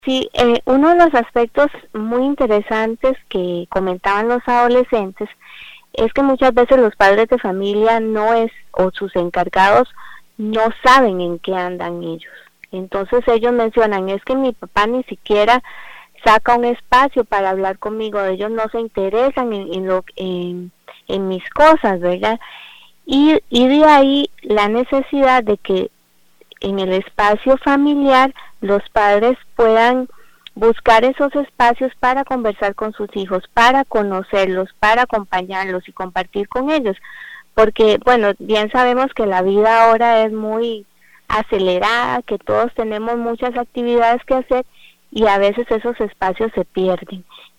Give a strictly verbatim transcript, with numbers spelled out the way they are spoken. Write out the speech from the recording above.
Sí, eh, uno de los aspectos muy interesantes que comentaban los adolescentes es que muchas veces los padres de familia no es, o sus encargados, no saben en qué andan ellos. Entonces ellos mencionan, es que mi papá ni siquiera saca un espacio para hablar conmigo, ellos no se interesan en, en, lo, en, en mis cosas, ¿verdad? Y, y de ahí la necesidad de que en el espacio familiar los padres puedan buscar esos espacios para conversar con sus hijos, para conocerlos, para acompañarlos y compartir con ellos, porque bueno, bien sabemos que la vida ahora es muy acelerada, que todos tenemos muchas actividades que hacer y a veces esos espacios se pierden.